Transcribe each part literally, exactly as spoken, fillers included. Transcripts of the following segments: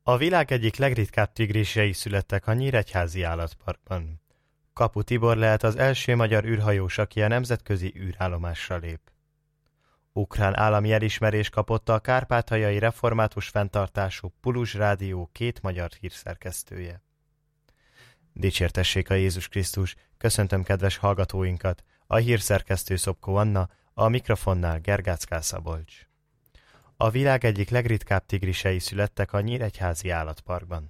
A világ egyik legritkább tigrisei születtek a Nyíregyházi Állatparkban. Kapu Tibor lehet az első magyar űrhajós, aki a nemzetközi űrállomásra lép. Ukrán állami elismerést kapott a kárpátaljai református fenntartású Pulzs Rádió két magyar hírszerkesztője. Dicsértessék a Jézus Krisztus, köszöntöm kedves hallgatóinkat, a hírszerkesztő Szopkó Anna, a mikrofonnál Gergácká Szabolcs. A világ egyik legritkább tigrisei születtek a Nyíregyházi Állatparkban.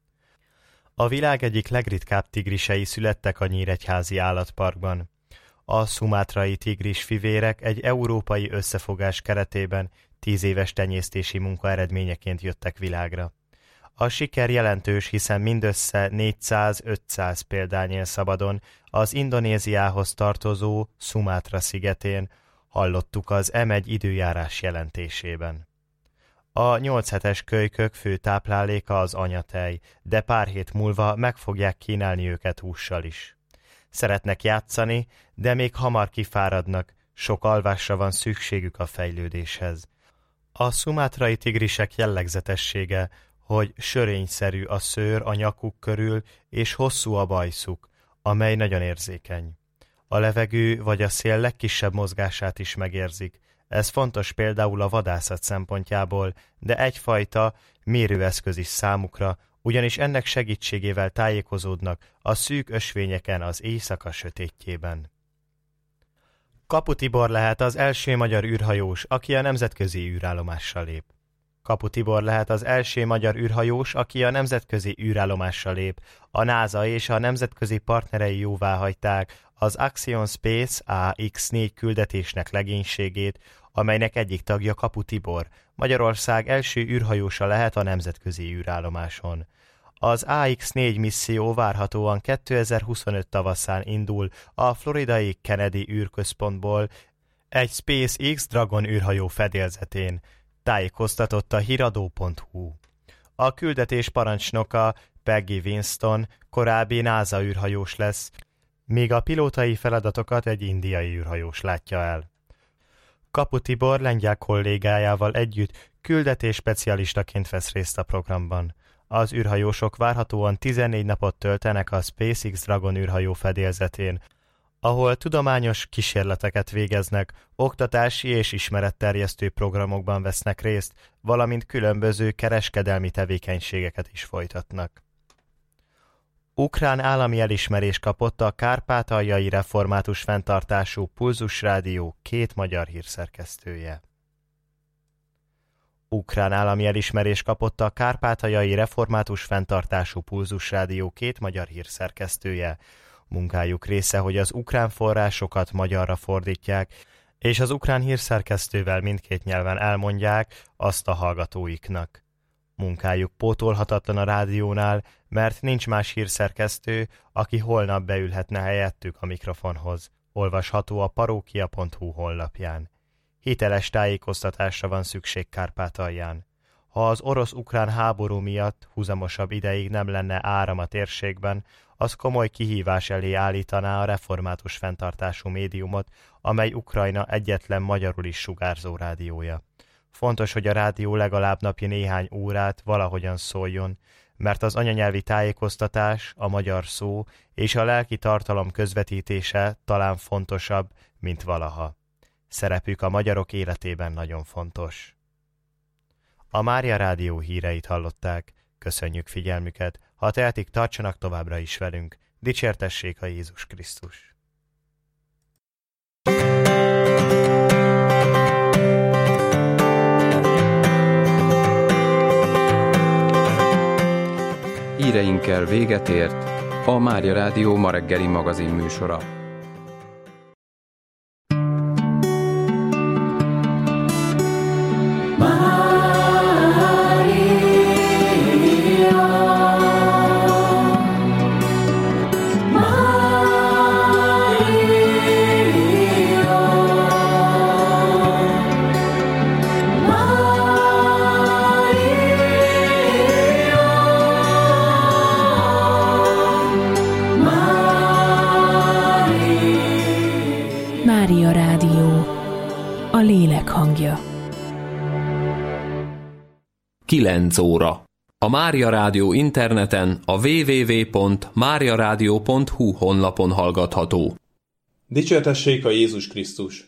A világ egyik legritkább tigrisei születtek a Nyíregyházi Állatparkban. A szumátrai tigris fivérek egy európai összefogás keretében tíz éves tenyésztési munka eredményeként jöttek világra. A siker jelentős, hiszen mindössze négyszáz-ötszáz példány él szabadon az Indonéziához tartozó Szumátra szigetén, hallottuk az em egy időjárás jelentésében. A nyolc hetes kölykök fő tápláléka az anyatej, de pár hét múlva meg fogják kínálni őket hússal is. Szeretnek játszani, de még hamar kifáradnak, sok alvásra van szükségük a fejlődéshez. A szumátrai tigrisek jellegzetessége, hogy sörényszerű a szőr a nyakuk körül, és hosszú a bajszuk, amely nagyon érzékeny. A levegő vagy a szél legkisebb mozgását is megérzik. Ez fontos például a vadászat szempontjából, de egyfajta mérőeszköz is számukra, ugyanis ennek segítségével tájékozódnak a szűk ösvényeken az éjszaka sötétjében. Kapu Tibor lehet az első magyar űrhajós, aki a nemzetközi űrállomásra lép. Kapu Tibor lehet az első magyar űrhajós, aki a nemzetközi űrállomásra lép. A NASA és a nemzetközi partnerei jóváhagyták az Axiom Space á iksz négy küldetésnek legénységét, amelynek egyik tagja Kapu Tibor. Magyarország első űrhajósa lehet a nemzetközi űrállomáson. Az á iksz négy misszió várhatóan kétezer-huszonöt tavaszán indul a floridai Kennedy űrközpontból egy SpaceX Dragon űrhajó fedélzetén, tájékoztatott a híradó pont hu. A küldetés parancsnoka Peggy Winston korábbi NASA űrhajós lesz, míg a pilótai feladatokat egy indiai űrhajós látja el. Kapu Tibor lengyel kollégájával együtt küldetés specialistaként vesz részt a programban. Az űrhajósok várhatóan tizennégy napot töltenek a SpaceX Dragon űrhajó fedélzetén, ahol tudományos kísérleteket végeznek, oktatási és ismeretterjesztő programokban vesznek részt, valamint különböző kereskedelmi tevékenységeket is folytatnak. Ukrán állami elismerést kapott a kárpátaljai református fenntartású Pulzs Rádió két magyar hírszerkesztője. Ukrán állami elismerést kapott a kárpátaljai református fenntartású Pulzs Rádió két magyar hírszerkesztője. Munkájuk része, hogy az ukrán forrásokat magyarra fordítják, és az ukrán hírszerkesztővel mindkét nyelven elmondják azt a hallgatóiknak. Munkájuk pótolhatatlan a rádiónál, mert nincs más hírszerkesztő, aki holnap beülhetne helyettük a mikrofonhoz. Olvasható a parókia pont hu honlapján. Hiteles tájékoztatásra van szükség Kárpátalján. Ha az orosz-ukrán háború miatt húzamosabb ideig nem lenne áram a térségben, az komoly kihívás elé állítaná a református fenntartású médiumot, amely Ukrajna egyetlen magyarul is sugárzó rádiója. Fontos, hogy a rádió legalább napi néhány órát valahogyan szóljon, mert az anyanyelvi tájékoztatás, a magyar szó és a lelki tartalom közvetítése talán fontosabb, mint valaha. Szerepük a magyarok életében nagyon fontos. A Mária Rádió híreit hallották, köszönjük figyelmüket, ha tehetik, tartsanak továbbra is velünk, dicsértessék a Jézus Krisztus. Híreinkkel véget ért a Mária Rádió ma reggeli magazin műsora. Mária Rádió, a lélek hangja. Kilenc óra. A Mária Rádió interneten a double-u double-u double-u pont mária rádió pont hu honlapon hallgatható. Dicsértessék a Jézus Krisztus!